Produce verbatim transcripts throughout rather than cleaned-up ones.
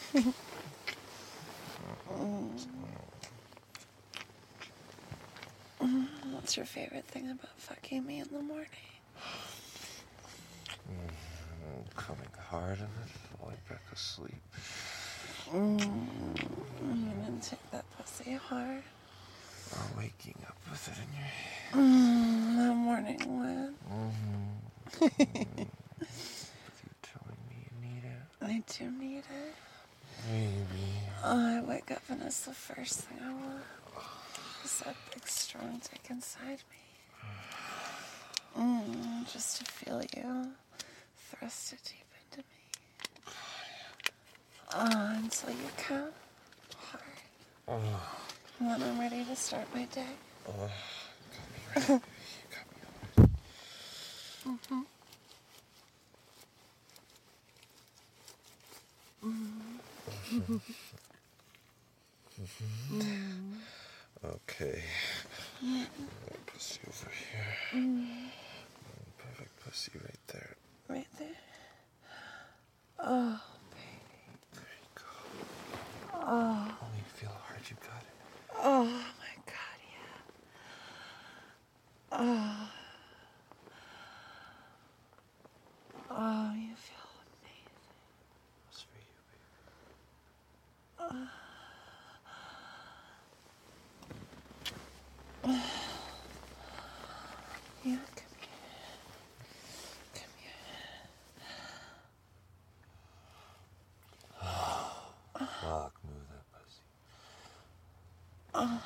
What's your favorite thing about fucking me in the morning? Mm, coming hard and then falling back asleep. Mm, you didn't take that pussy hard. Or waking up with it in your hand. Mm, that morning when? Mm-hmm. mm. With you telling me you need it. I do need it. Maybe. Oh, I wake up and it's the first thing I want. Is that big strong dick inside me. Mm, just to feel you thrust it deep into me. Oh, until you come hard. Oh. And then I'm ready to start my day. Oh, got me ready. You got me ready. Mm-hmm. Mm-hmm. Mm-hmm. Okay. Mm-hmm. Pussy over here. Mm-hmm. Perfect pussy right there. Right there? Oh, baby. There you go. Oh. Oh, you feel how hard you got it. Oh, my God, yeah. Oh. Oh, you feel amazing. That's for you, baby. Oh. Yeah, come here. Come here. Fuck, move that pussy. Oh.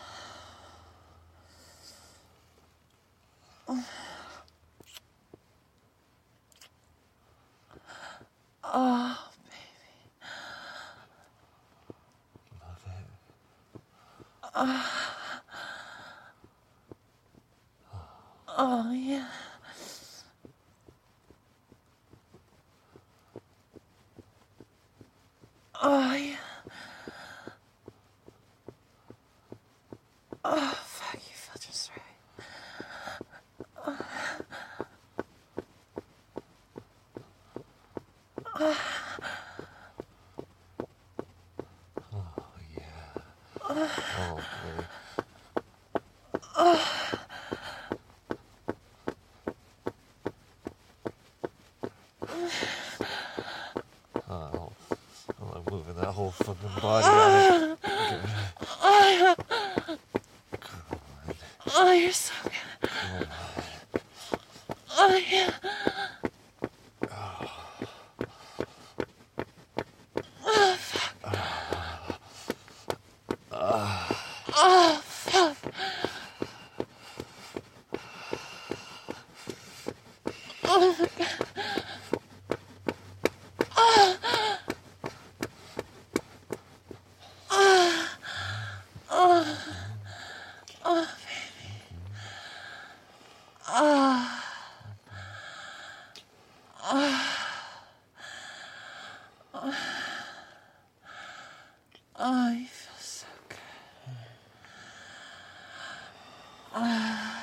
Oh. Oh, baby. Love it. Oh. Oh, yeah. Oh, yeah. Oh, fuck, you feel just right. Oh. Oh. Oh, yeah. Oh, baby. Oh. Oh, I'm moving that whole fucking body on it. Oh. Come on. Oh, you're so good. Come on. Oh, yeah. Oh. Oh, fuck. Oh. Oh. Oh, fuck. Oh, my God. Oh. Oh. Oh. Oh, baby. Oh. Oh. Oh. Oh, you feel so good. Oh.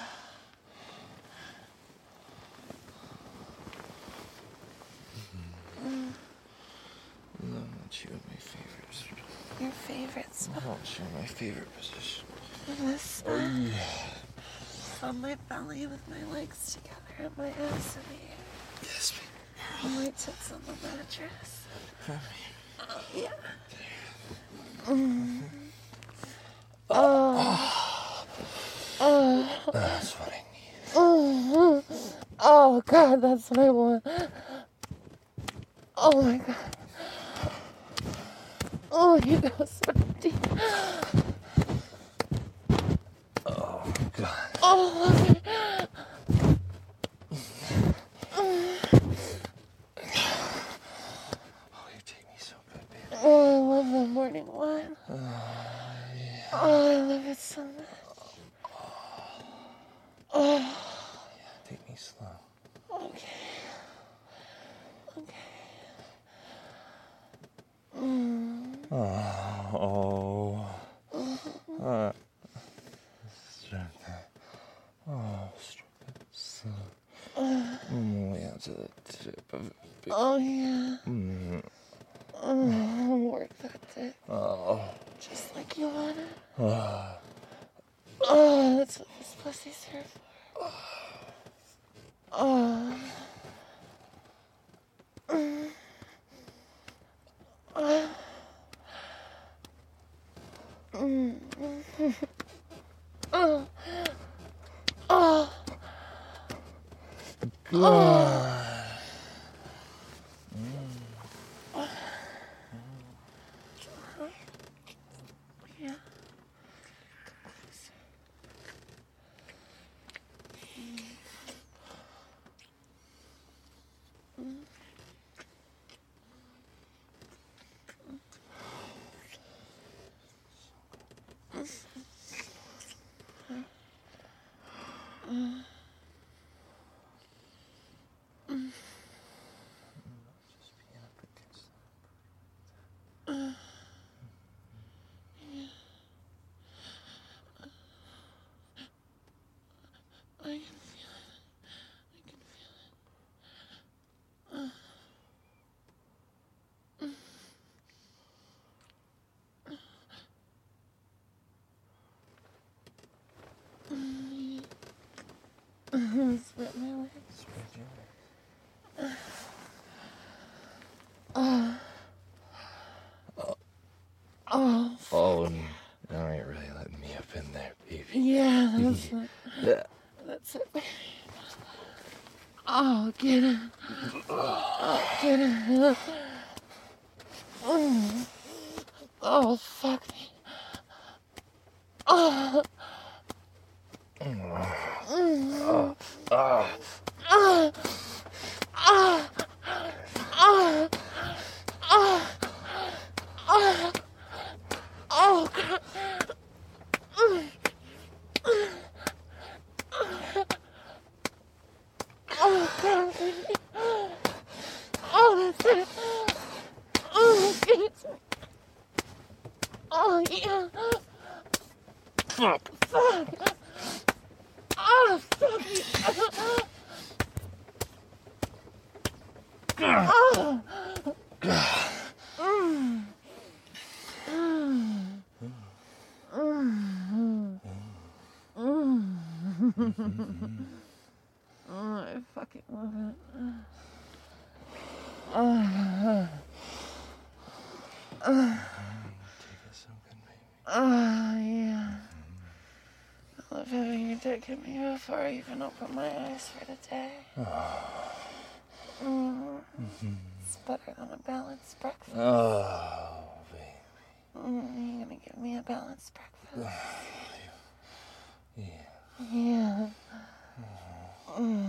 Mm. No, I'm not showing my favorites. Your favorite spot? I'm not showing my favorite position. This spot? Oh, yeah. On my belly with my legs together and my ass in the air. Yes, baby. And my tits on the mattress. Come Oh, yeah. Mm. Oh. Oh. That's what I need. Oh. Oh, God, that's what I want. Oh, my God. Oh, you go so deep. Oh, God. Oh, okay. Oh, you take me so good, baby. Oh, I love the morning wine. Oh, yeah. Oh, I love it so much. Oh. Yeah, take me slow. Okay. Okay. Mm. Oh. Oh. Mm-hmm. Uh, stroke that. Oh, stroke it. So. Uh, Mm, yeah, to the tip of it. oh, yeah. Mm. Oh, I'm work that dick. Oh. Just like you wanted. Oh. Oh, that's what this pussy's here for. Oh. Mm. Oh. Mm. Oh. Oh. God. Yeah. I can feel it. I can feel it. Uh. Spread my legs. Spread your legs. Oh. Oh. Oh, n- all right, really letting me up in there, baby. Yeah, that's it. Yeah. That's it, baby. Oh, get it. Oh, get it. Mm. Oh, fuck me. Oh. Mm. Oh. Oh. Ah. Ah. Ah. Ah. Ah. Oh, God. Mm. Oh, God, baby. Oh, that's it. Oh, Jesus. Oh, yeah. Fuck. Fuck. Oh, fuck you. Oh. Mm. Mm. Mm. Mm. Oh, I fucking love it. Oh. Oh. Take it something, baby. Oh, yeah. I love having your dick hit me before I even open my eyes for the day. Mm. Mm-hmm. It's better than a balanced breakfast. Oh, baby. Mm, you're gonna give me a balanced breakfast. Yeah. Yeah. Mm.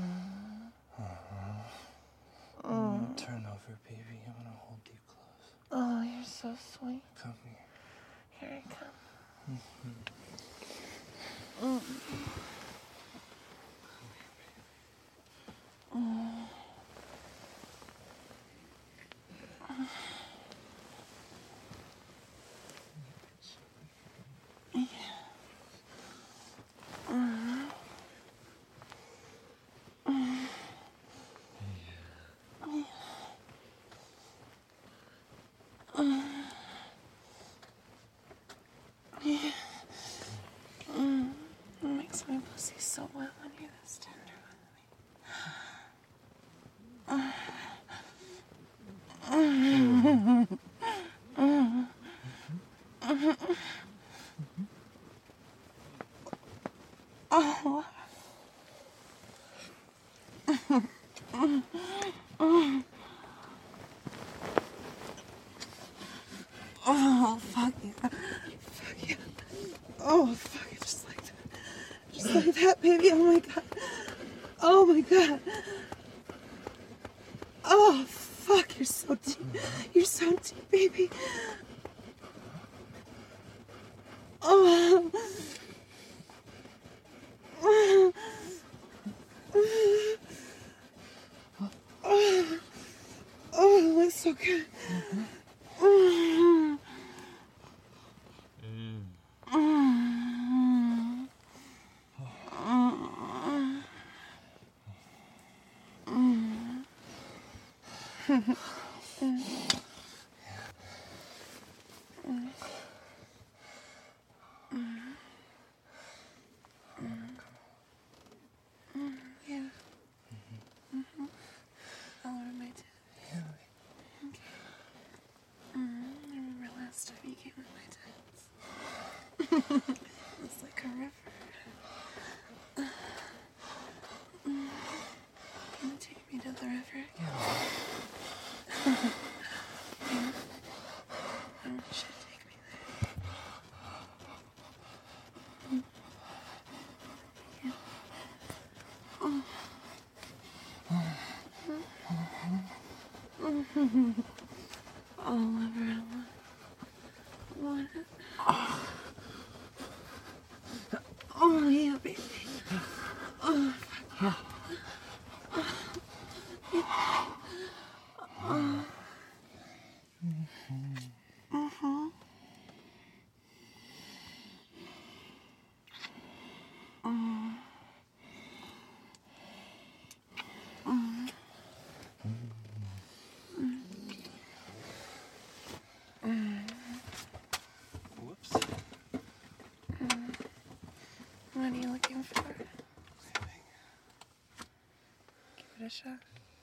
Mm. Turn over, baby. I'm gonna hold you close. Oh, you're so sweet. Come here. Here I come. Mm-hmm. Mm. Mm. Yeah. Mm. Mm. Yeah. Mm. Yeah. Mm. It makes my pussy so wet when you're this tender with me. Mm. Mm. Oh. Oh, fuck yeah. Fuck yeah. Oh, fuck it. Just like that. Just like that, baby. Oh, my God. Oh, my God. Oh, fuck. You're so deep. You're so deep, baby. Oh. Oh, oh, oh, that's so good. Mm. Mm. Mm. Mm. Mm. It's like a river. Can you take me to the river again? Yeah. I want you to take me there. Yeah. Oh. Oh, lover, I want, I want it. Oh, yeah, baby. Oh, Yeah. uh-huh. Whoops. What are you looking for? Give it a shot.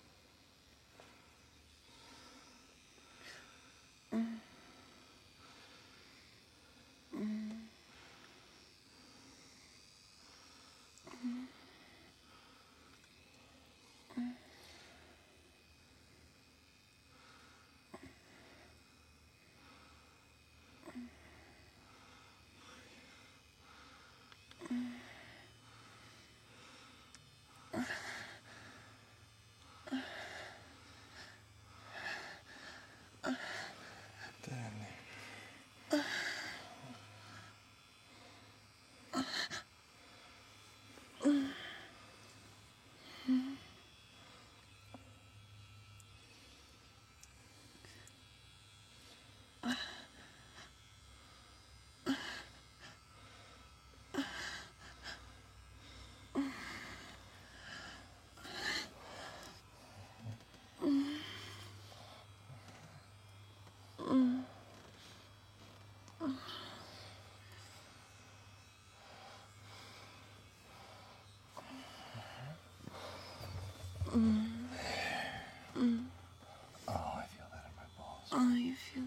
Oh, I feel that in my balls. Oh, you feel?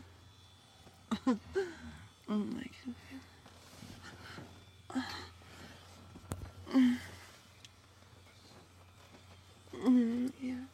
Oh, I can feel. Mm, yeah.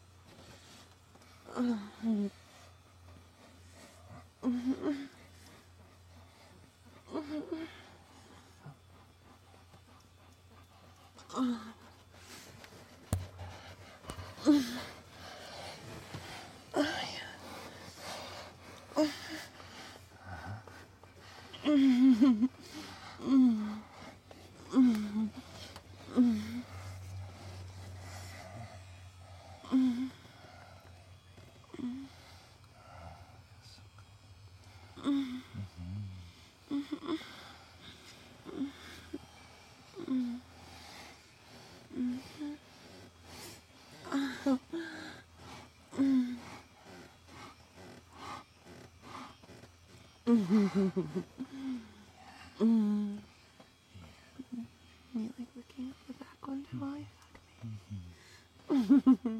You like looking at the back window while you fuck me?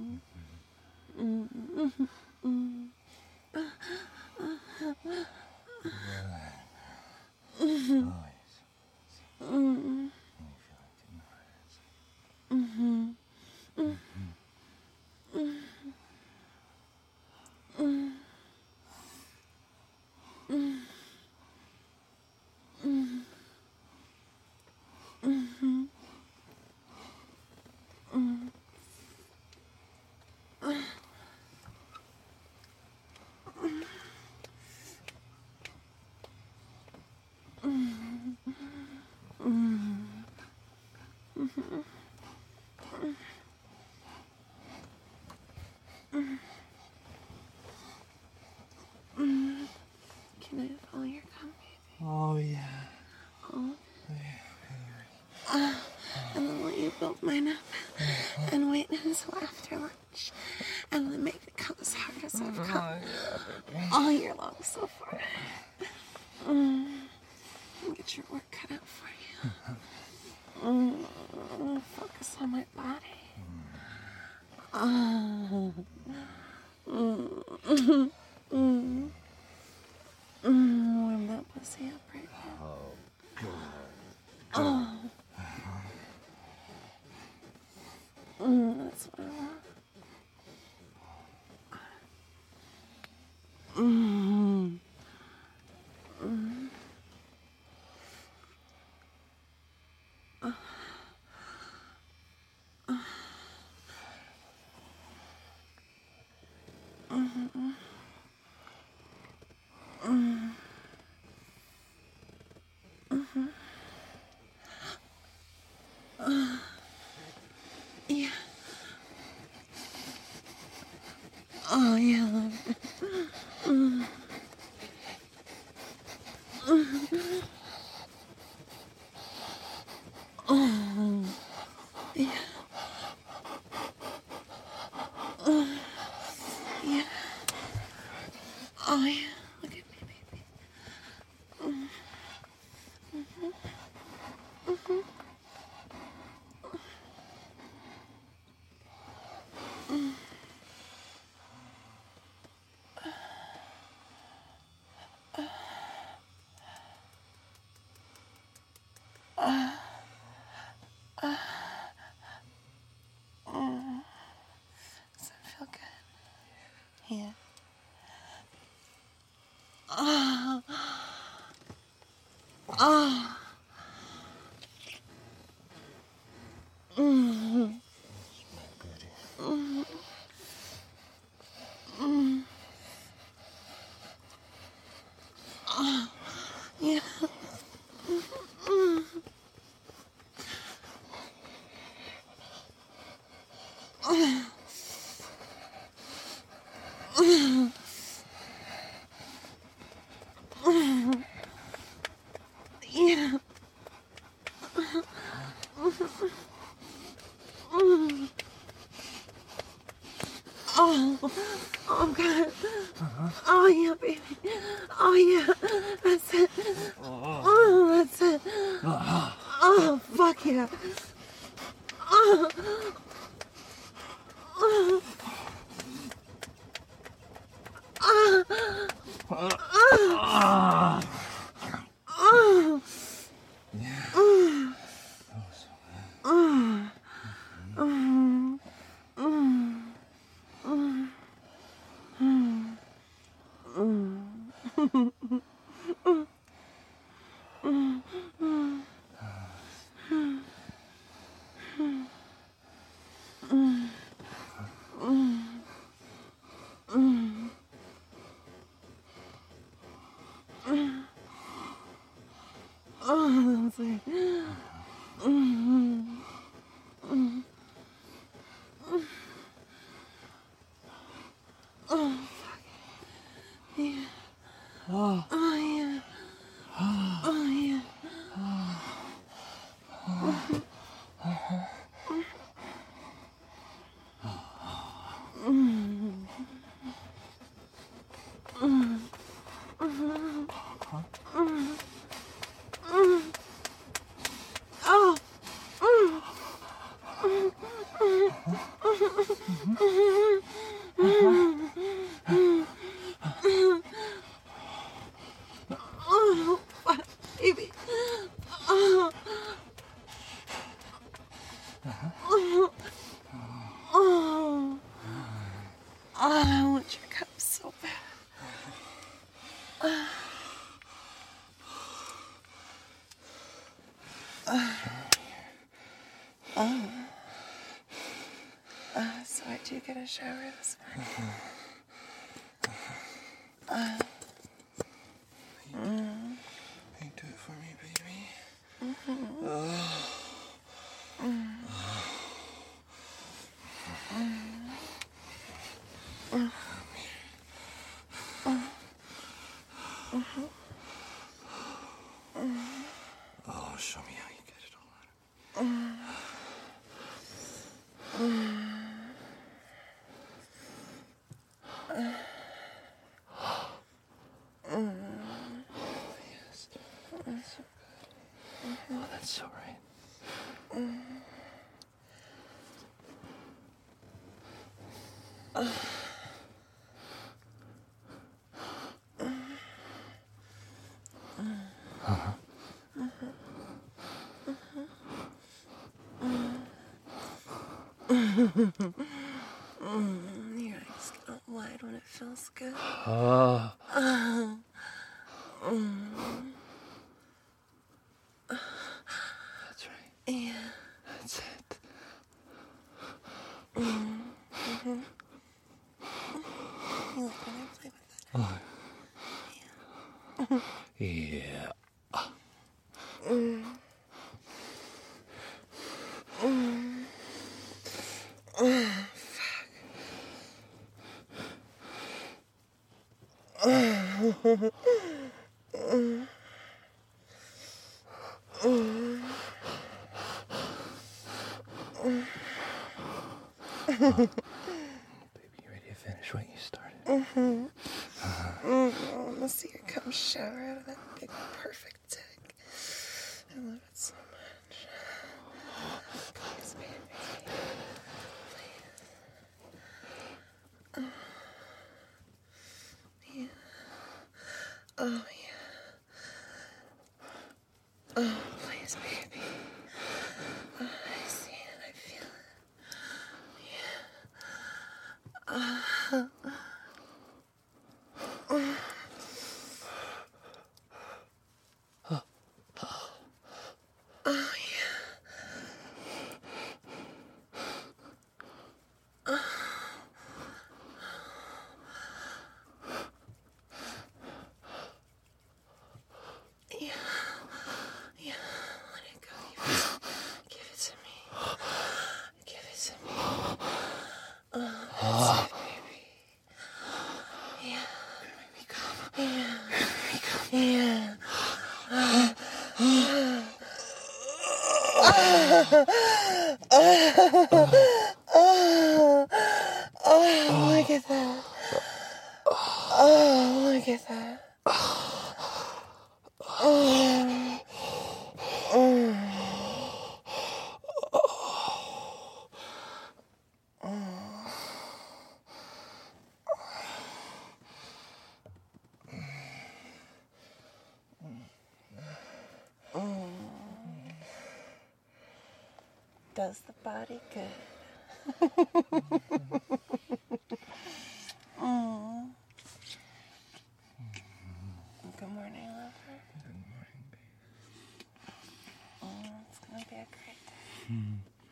Can I have all your cum, baby? Oh, yeah. Oh. Uh, and then let you build mine up and wait until after lunch and then make it come as hard as I've come all year long so far. Mm. Get your work cut out for you. Mm. Focus on my body. Oh. Mm. Mm. Mm. Warm that pussy up right now. Oh, God. Mm-hmm. Mm. Mm-hmm. Uh, yeah. Oh, yeah. Mm. Mm. Oh, yeah. Uh, yeah. Oh, yeah. Look at me, baby. Mm. Mm-hmm. Mm-hmm. Mm. Uh, uh, mm. Does that feel good? Yeah. Oh. Oh. Mm. Mm. Mm. Oh. Yeah. Mm. Oh. Mm. Mm. Yeah. Mm. Oh, oh God. Oh yeah, baby. Oh yeah. That's it. Oh, that's it. Oh, fuck yeah. Oh, oh, oh, oh, oh, oh, oh, oh, oh, oh, oh, that's it. Mm, mm, oh, yeah. Oh. Oh, yeah. Oh, yeah. Mm, mm, mm, mm, mm. Oh. Mm, mm, mm, mm, mm. Oh, baby. Oh, oh, oh. Oh, I want your cup so bad. Uh, uh, oh. Uh, so I do get a shower this morning. Uh, mm. Can you do it for me, baby? Mm-hmm. Oh. Mm. Mm. Mm. Mm-hmm. Mm. Oh, show me how you get it all out. Mm. Mm. Uh. Mm. Yes. That's so good. Mm-hmm. Oh, that's so right. Mm. Uh. Uh-huh. Mm, your eyes get all wide when it feels good. Oh. Uh, mm. That's right. Yeah. That's it. Mm. Mm-hmm. Baby, you ready to finish what you started? Mm-hmm. Mm-hmm. I want to see you come shower out of that big, perfect dick. I love it so much. Please, baby. Please. Oh. Yeah. Oh, yeah. Oh, please, baby. Oh, I see it. I feel it. Yeah. Uh, oh, yeah. Yeah. Yeah. Let it go. Give it to me. Give it to me. Oh, that's it, baby. Yeah. Yeah. Yeah. Oh, look at that. Oh, look at that. Oh. Oh. Oh. Does the body good. Oh. Good morning, lover. Good morning, baby. Oh, it's gonna be a great day. Mm.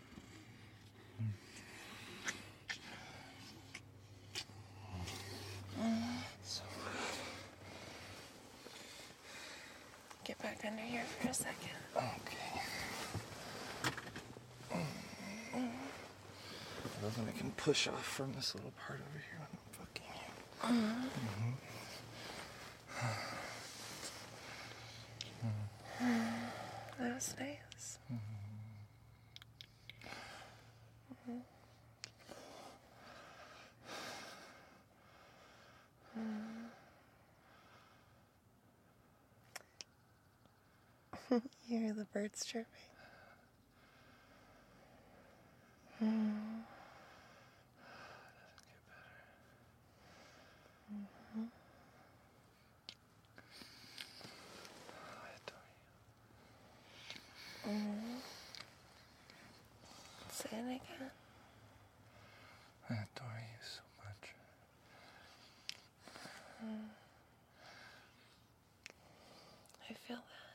Mm. So Get back under here for a second. okay. Mm. Then I can push off from this little part over here when I'm fucking you. Mm. Mm. Mm. That was nice. Mm. Mm. Mm. You hear the birds chirping? Mm. Doesn't get better. Mm-hmm. I adore you. Mm. Say it again. I adore you so much. Mm. I feel that.